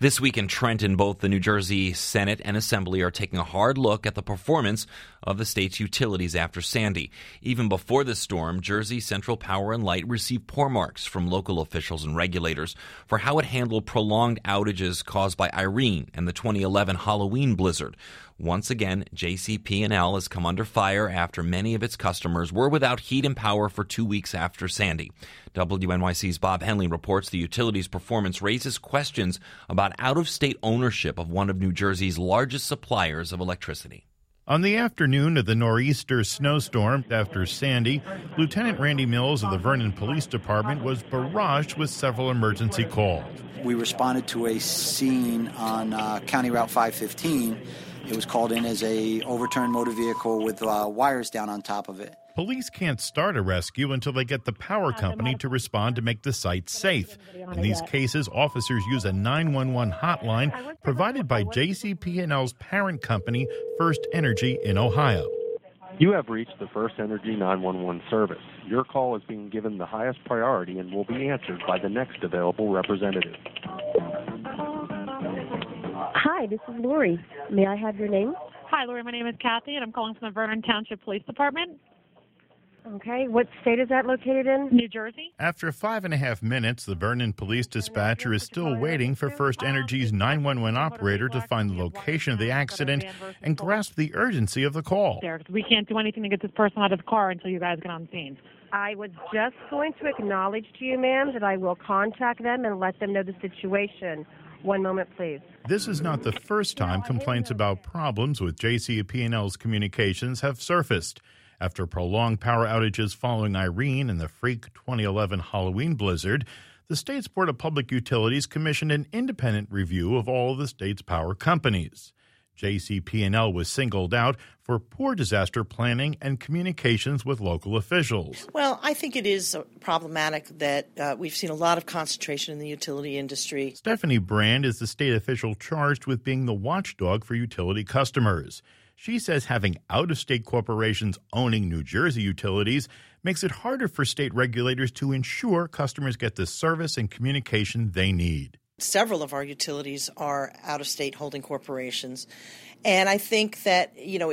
This week in Trenton, both the New Jersey Senate and Assembly are taking a hard look at the performance of the state's utilities after Sandy. Even before the storm, Jersey Central Power and Light received poor marks from local officials and regulators for how it handled prolonged outages caused by Irene and the 2011 Halloween blizzard. Once again, JCP&L has come under fire after many of its customers were without heat and power for 2 weeks after Sandy. WNYC's Bob Henley reports the utility's performance raises questions about out-of-state ownership of one of New Jersey's largest suppliers of electricity. On the afternoon of the nor'easter snowstorm after Sandy, Lieutenant Randy Mills of the Vernon Police Department was barraged with several emergency calls. We responded to a scene on County Route 515. It was called in as a overturned motor vehicle with wires down on top of it. Police can't start a rescue until they get the power company to respond to make the site safe. In these cases, officers use a 911 hotline provided by JCP&L's parent company, First Energy in Ohio. You have reached the First Energy 911 service. Your call is being given the highest priority and will be answered by the next available representative. Hi, this is Lori. May I have your name? Hi, Lori. My name is Kathy, and I'm calling from the Vernon Township Police Department. Okay. What state is that located in? New Jersey. After 5.5 minutes, the Vernon police dispatcher is still waiting for First Energy's 911 operator to find the location of the accident and grasp the urgency of the call. We can't do anything to get this person out of the car until you guys get on scene. I was just going to acknowledge to you, ma'am, that I will contact them and let them know the situation. One moment, please. This is not the first time complaints about problems with JCP&L's communications have surfaced. After prolonged power outages following Irene and the freak 2011 Halloween blizzard, the state's Board of Public Utilities commissioned an independent review of all of the state's power companies. JCP&L was singled out for poor disaster planning and communications with local officials. Well, I think it is problematic that we've seen a lot of concentration in the utility industry. Stephanie Brand is the state official charged with being the watchdog for utility customers. She says having out-of-state corporations owning New Jersey utilities makes it harder for state regulators to ensure customers get the service and communication they need. Several of our utilities are out-of-state holding corporations, and I think that,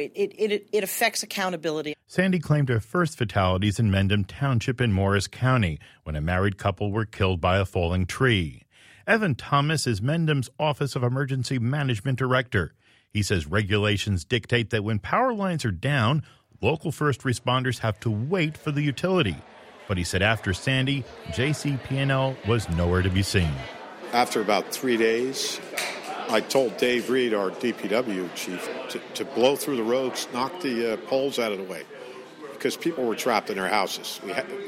it affects accountability. Sandy claimed her first fatalities in Mendham Township in Morris County when a married couple were killed by a falling tree. Evan Thomas is Mendham's Office of Emergency Management Director. He says regulations dictate that when power lines are down, local first responders have to wait for the utility. But he said after Sandy, JCP&L was nowhere to be seen. After about 3 days, I told Dave Reed, our DPW chief, to blow through the roads, knock the poles out of the way, because people were trapped in their houses.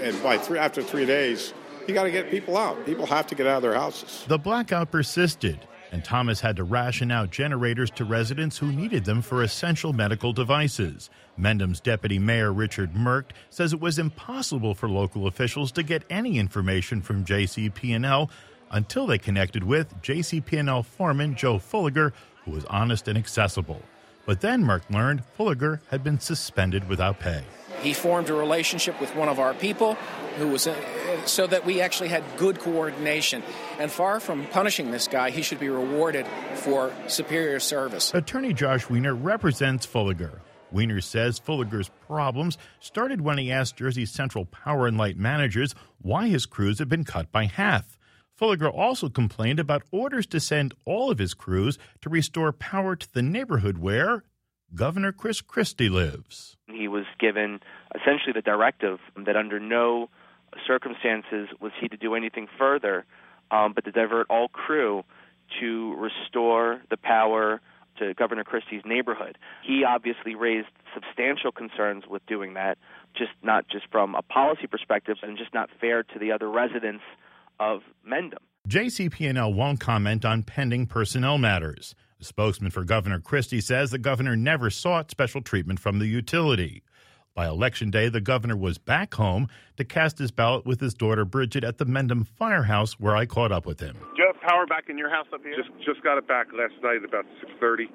After 3 days, you got to get people out. People have to get out of their houses. The blackout persisted, and Thomas had to ration out generators to residents who needed them for essential medical devices. Mendham's Deputy Mayor Richard Merkt says it was impossible for local officials to get any information from JCP&L until they connected with JCP&L foreman Joe Fulliger, who was honest and accessible. But then Merck learned Fulliger had been suspended without pay. He formed a relationship with one of our people who was so that we actually had good coordination. And far from punishing this guy, he should be rewarded for superior service. Attorney Josh Wiener represents Fulliger. Wiener says Fulliger's problems started when he asked Jersey Central Power and Light managers why his crews had been cut by half. Fulliger also complained about orders to send all of his crews to restore power to the neighborhood where Governor Chris Christie lives. He was given essentially the directive that under no circumstances was he to do anything further but to divert all crew to restore the power to Governor Christie's neighborhood. He obviously raised substantial concerns with doing that, not just from a policy perspective and just not fair to the other residents of Mendham. JCP&L won't comment on pending personnel matters. A spokesman for Governor Christie says the governor never sought special treatment from the utility. By Election Day, the governor was back home to cast his ballot with his daughter Bridget at the Mendham Firehouse, where I caught up with him. Do you have power back in your house up here? Just got it back last night at about 6:30.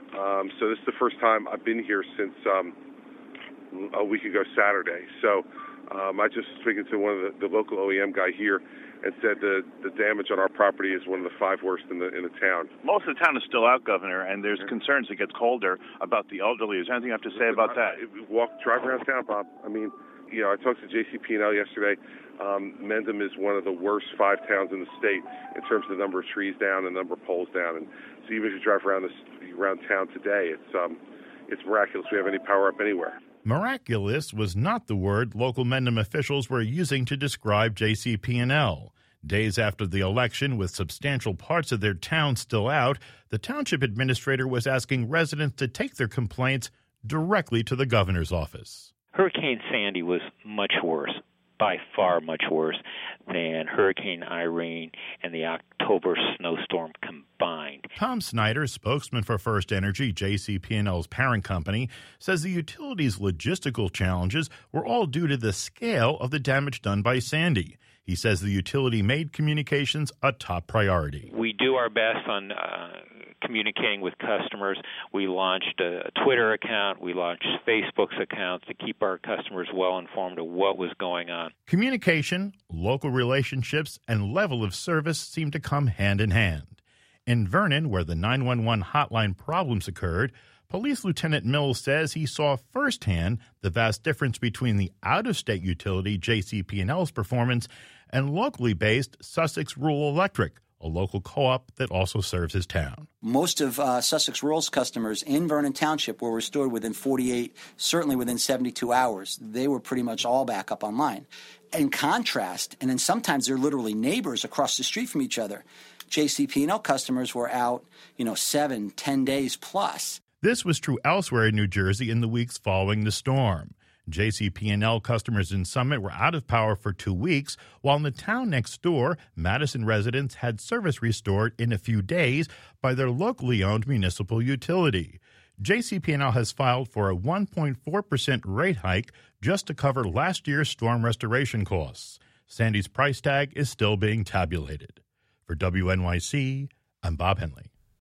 So this is the first time I've been here since a week ago Saturday. So I just speaking to one of the local OEM guy here. and said the damage on our property is one of the 5 worst in the town. Most of the town is still out, Governor, and there's concerns it gets colder about the elderly. Is there anything you have to say about that? Drive around town, Bob. I mean, I talked to JCP&L yesterday. Mendham is one of the worst 5 towns in the state in terms of the number of trees down and the number of poles down. And so even if you drive around town today, it's miraculous we have any power up anywhere. Miraculous was not the word local Mendham officials were using to describe JCP&L. Days after the election, with substantial parts of their town still out, the township administrator was asking residents to take their complaints directly to the governor's office. Hurricane Sandy was much worse, by far much worse, than Hurricane Irene and the October snowstorm combined. Tom Snyder, spokesman for First Energy, JCP&L's parent company, says the utility's logistical challenges were all due to the scale of the damage done by Sandy. He says the utility made communications a top priority. We do our best on communicating with customers. We launched a Twitter account. We launched Facebook's accounts to keep our customers well informed of what was going on. Communication, local relationships, and level of service seem to come hand in hand. In Vernon, where the 911 hotline problems occurred, Police Lieutenant Mills says he saw firsthand the vast difference between the out-of-state utility JCP&L's performance and locally based Sussex Rural Electric, a local co-op that also serves his town. Most of Sussex Rural's customers in Vernon Township were restored within 48, certainly within 72 hours. They were pretty much all back up online. In contrast, and then sometimes they're literally neighbors across the street from each other, JCP&L customers were out, 7-10 days plus. This was true elsewhere in New Jersey in the weeks following the storm. JCP&L customers in Summit were out of power for 2 weeks, while in the town next door, Madison residents had service restored in a few days by their locally owned municipal utility. JCP&L has filed for a 1.4% rate hike just to cover last year's storm restoration costs. Sandy's price tag is still being tabulated. For WNYC, I'm Bob Henley.